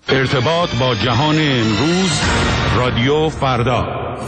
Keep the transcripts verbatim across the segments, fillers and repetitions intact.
ارتباط با جهان امروز، رادیو فردا.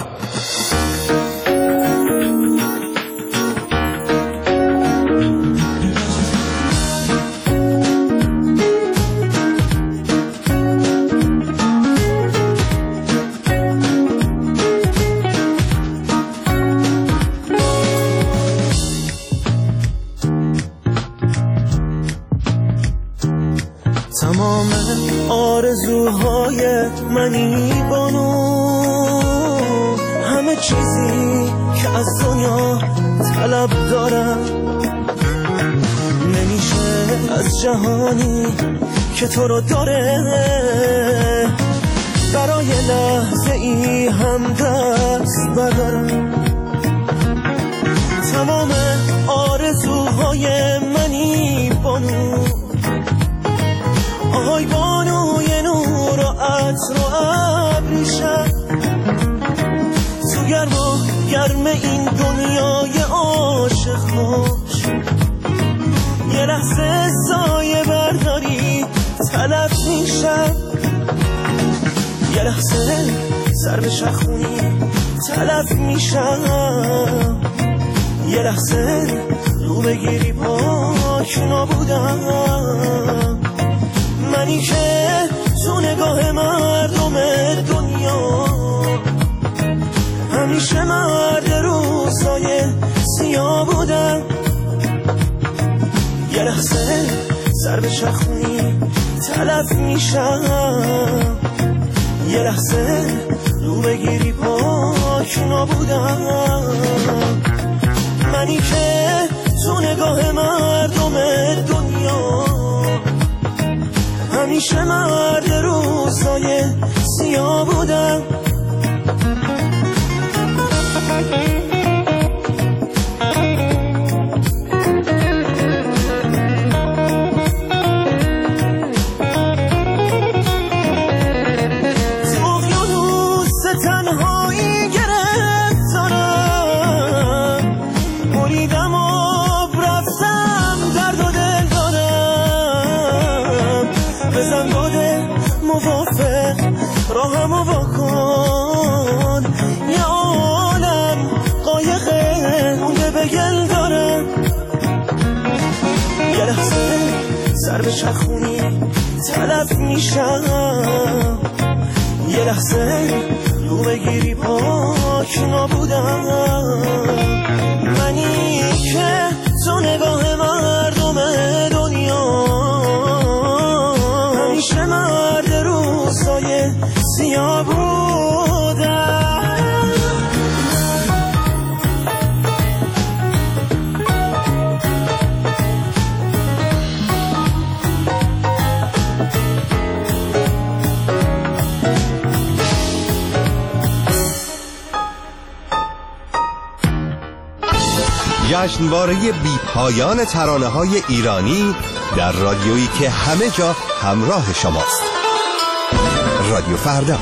تمام آرزوهای منی بانو، همه چیزی که از دنیا طلب دارم، نمیشه از جهانی که تو رو داره برای لحظه ای هم دست بردارم. تمام آرزوهای منی بانو، آهای بانوی نور و عطر و ابریشم، تو گرم و گرم این دنیای عاشق خوش، یه لحظه سایه برداری طلب میشم، یه لحظه سر به شخونی طلب میشم، یه لحظه رو بگیری پاک نبودم، منی که تو نگاه مردم دنیا همیشه مرد روزای سیاه بودم، یه لحظه سر به چخونی تلف میشم، یه لحظه رو بگیری پاک نبودم، منی که تو نگاه مردم دنیا همیشه مرد روزای سیاه بودم. تو اقیانوس تنهایی گرفتارم، بریدم و رفتم درد و دل دارم، بزن باده موافق راهمو واکن، یه عالم قایقه مونده به گل دارم، یه لحظه سر به چخونی تلف میشم، یه لحظه رو بگیری پاک نبودم، منی که تو نگاه مردم دنیا همیشه مرد روزای سیاه بودم. جشنواره بی پایان ترانه‌های ایرانی در رادیویی که همه جا همراه شماست. رادیو فردا.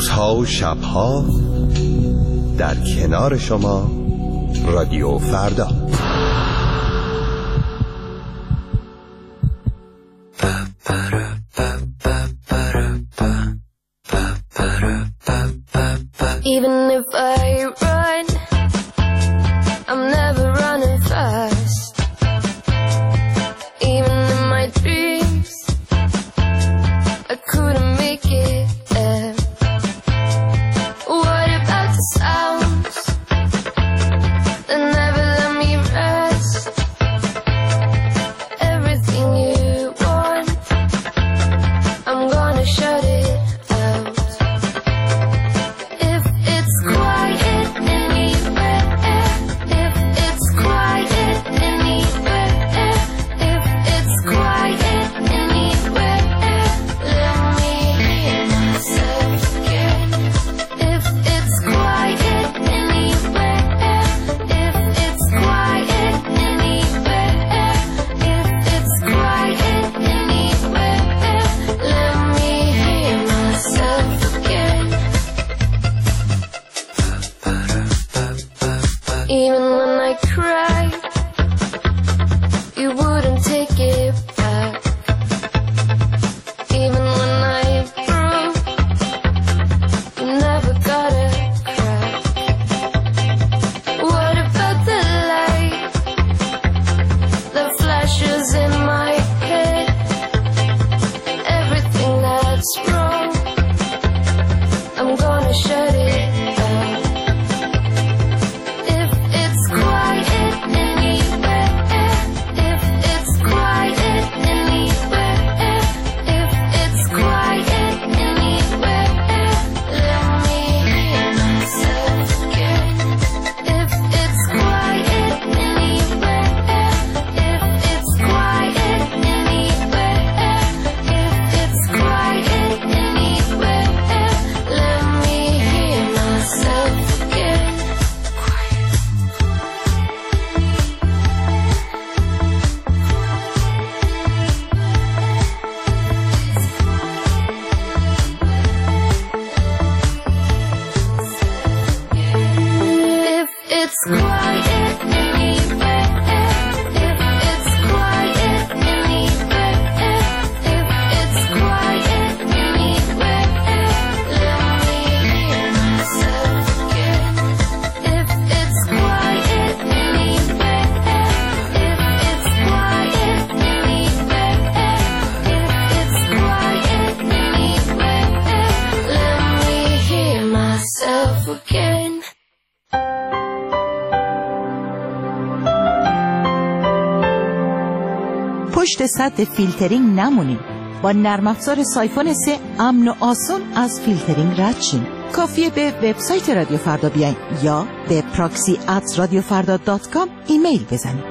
روزها و شبها در کنار شما رادیو فردا. Even if I run, I'm never running fast. Even in my dreams, I couldn't make it there. What about the sounds that never let me rest? Everything you want, I'm gonna shut it out. If it's quiet anywhere, if it's quiet anywhere, if it's quiet anywhere, let me hear myself again. If it's quiet anywhere, if it's quiet anywhere, if it's quiet anywhere, let me hear myself again. Even when I cried, you wouldn't take it back. Even when I broke, you never got a crack. What about the light that flashes in my head? Everything that's wrong, I'm gonna shut it out. If it's quiet anywhere, if it's quiet anywhere, if it's quiet anywhere, let me hear myself again. If it's quiet anywhere, if it's quiet anywhere, if it's quiet anywhere, let me hear myself again. If it's quiet anywhere, if it's quiet anywhere, if it's quiet anywhere, let me hear myself again. If it's quiet anywhere, if it's quiet anywhere, if it's quiet anywhere, let me hear myself again. پشت سد فیلترینگ نمونیم. با نرم افزار سایفون سه امن و آسون از فیلترینگ رد شیم. کافیه به وبسایت رادیو فردا بیاین یا به پراکسی ات رادیو فردا دات کام ایمیل بزنید.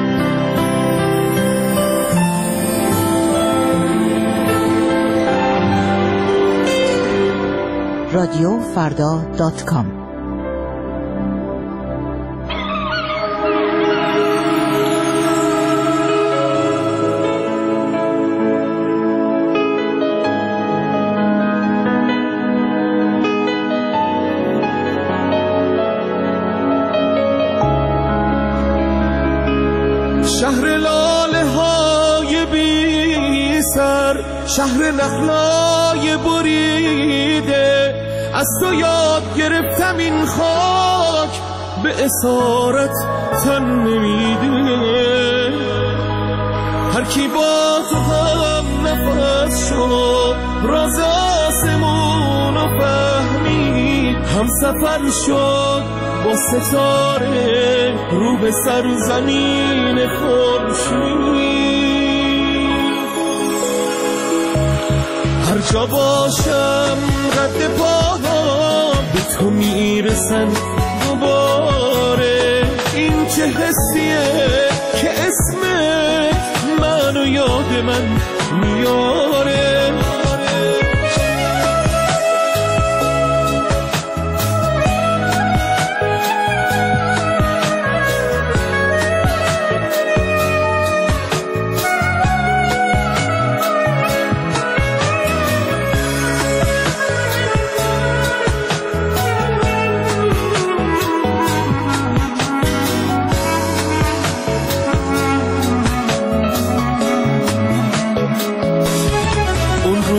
رادیو فردا دات کام. شهر لاله های بی سر، شهر نخلای بریده، از تو یاد گرفتم این خاک به اسارت تن نمیده. هر کی با تو هم نفس شد، راز آسمون رو فهمید، هم سفر شد با ستاره رو به سر زمین خورشید. هر جا باشم قد پاها به تو میرسن دوباره. این چه حسیه که اسمت منو یاد من میاره.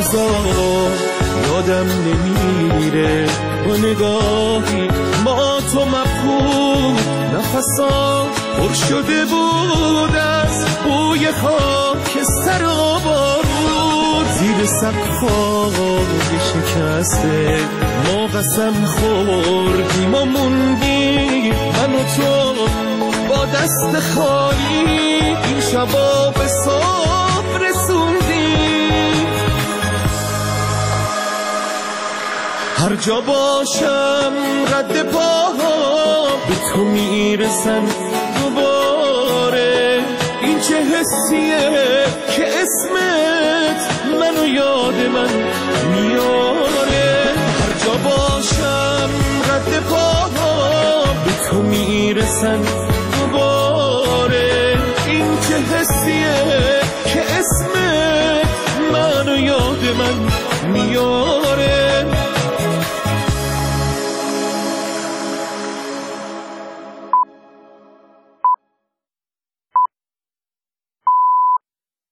روزا یادم نمیره، با نگاهی ما تو مبهوت، نفسا پر شده بود از بوی خاکستر و بارود. زیر سقف‌های شکسته ما قسم خوردیم و موندیم، من و تو با دست خالی این شبا به صبح رسوندیم. هر جا باشم رد پاها به تو میرسن دوباره، این چه حسیه که اسمت منو یاد من میاره. هر جا باشم رد پاها به تو میرسن